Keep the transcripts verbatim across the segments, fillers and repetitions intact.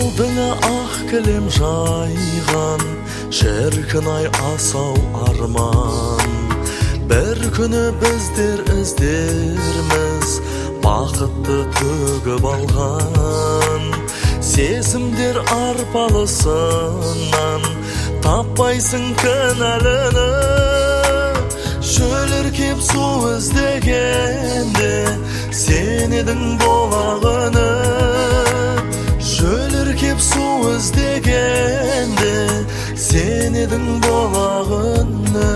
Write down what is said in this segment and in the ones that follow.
алдыңа ақ кілем жайған, шіркін ай асау арман. Бір күні біздер іздерміз, бақытты төгіп алған. Сезімдер арпалысынан таппайсың кінәліні. Шөліркеп су іздегенде сен едің болағыны. Шөліркеп су іздегенде сен едің болағыны.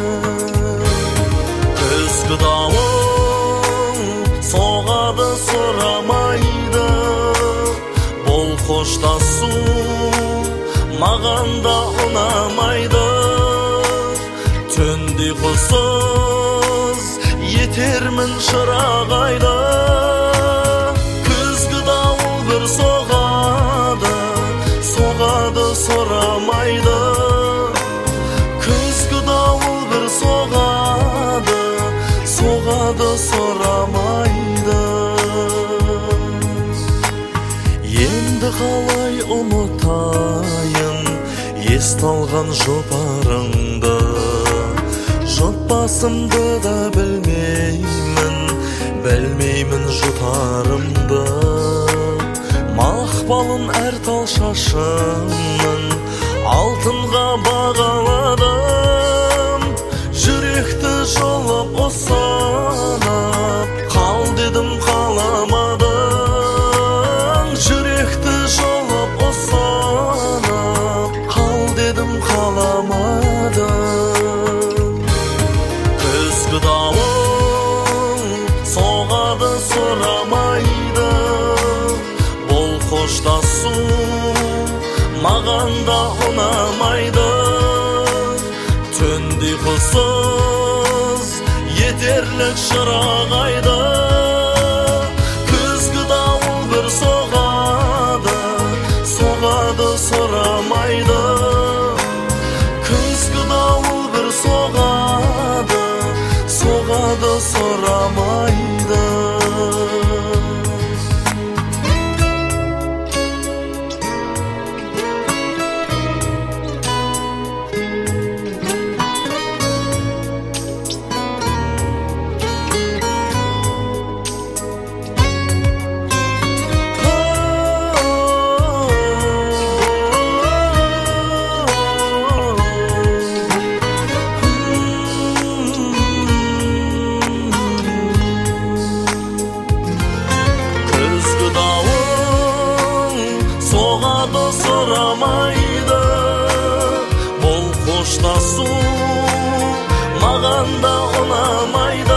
Күзгі дауыл соғады сұрамайды, бұл қоштасу маған да ұнамайды. Түнде құсыз етермін шырағайды. Күзгі дауыл бір соғады, соғады сұрамайды. Күзгі дауыл бір соғады, соғады сұрамайды. Енді қалай ұмытайын есталған жұпарыңды. Жұтпасымды да білмеймін, білмеймін жұтарымды. Мақпалын әр тал шашымның алтынға бағаладым. Жүректі жолып осанап қал дедім, қаламадың. Жүректі жолып осанап қал дедім, қаламадың. Күзгі дауыл соғады сұрамайды, бұл қоштасу маған да ұнамайды. Түнде құсыз етерлік шырағайды. Күзгі дауыл бір соғады, соғады сұрамайды. Күзгі дауыл бір соғады, соғады сұрамайды. Соғады сұрамайды, бұл қоштасу маған да ұнамайды.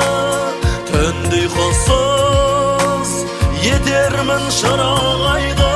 Түнде құсыз етермін шырағайды.